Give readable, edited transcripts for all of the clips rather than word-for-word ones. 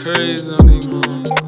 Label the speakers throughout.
Speaker 1: crazy on these motherfuckers.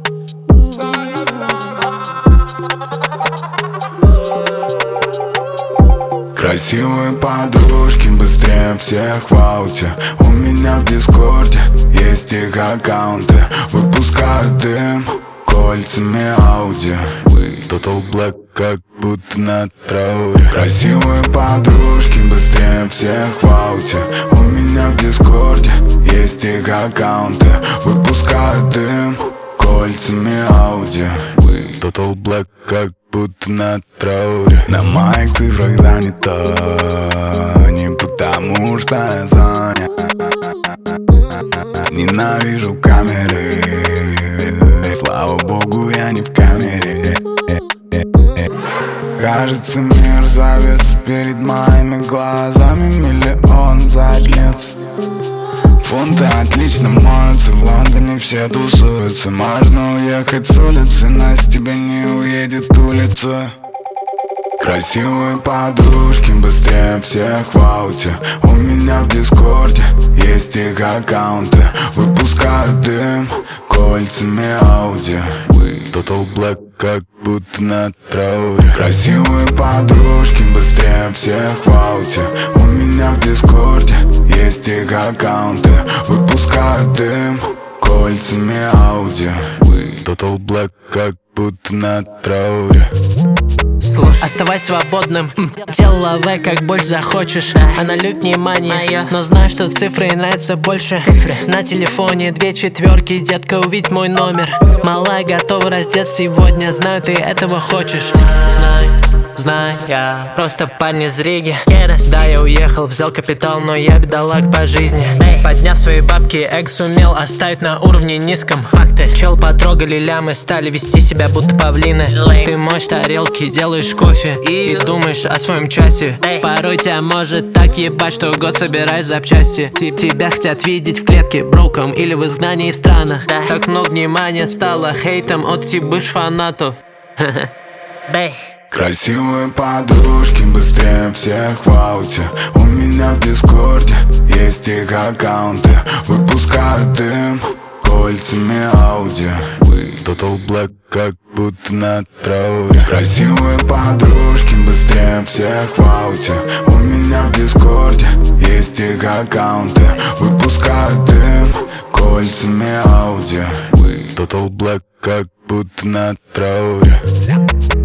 Speaker 2: Красивые подружки быстрее всех в ауте. У меня в дискорде есть их аккаунты. Выпускают дым кольцами Ауди. Total Black, как будто на трауре. Красивые подружки быстрее всех в ауте. У меня в дискорде есть их аккаунты. Выпускают дым кольцами Ауди. Total Black, как будто на трауре. На моих цифрах занято, не потому что я занят. Ненавижу камеры, слава богу, я не в камере. Кажется, мир завис перед моими глазами. Миллион задниц. Фунты отлично моются, в Лондоне все тусуются. Можно уехать с улицы, но с тебя не уедет улица. Красивые подружки быстрее всех в ауте. У меня в дискорде есть их аккаунты. Выпускают дым кольцами Ауди. Total Black, как будто на трауре. Красивые подружки быстрее всех в ауте. У меня в дискорде есть их аккаунты. Выпускают дым кольцами Ауди. Total Black, как будто на трауре.
Speaker 3: Слушай, оставайся свободным, делай как больше захочешь. Она любит внимание, но знаю, что цифры ей нравятся больше. На телефоне 2 четверки, детка, увидь мой номер. Малая готова раздеться сегодня, знаю, ты этого хочешь. Знай, я просто парень из Риги. Да, я уехал, взял капитал, но я бедолаг по жизни. Подняв свои бабки, экс сумел оставить на уровне низком. Факты. Чел потрогали лямы, стали вести себя будто павлины. Ты моешь тарелки, делаешь кофе и думаешь о своем часе. Порой тебя может так ебать, что год собираешь запчасти. Тебя хотят видеть в клетке, броком или в изгнании в странах. Так много внимания стало хейтом от бывших фанатов.
Speaker 2: Красивые подружки быстрее всех в ауте. У меня в дискорде есть их аккаунты. Выпускают дым кольцами Ауди. Total Black, как будто на трауре. Красивые подружки быстрее всех в ауте. У меня в дискорде есть их аккаунты. Выпускают дым кольцами Ауди. Total Black, как будто на трауре.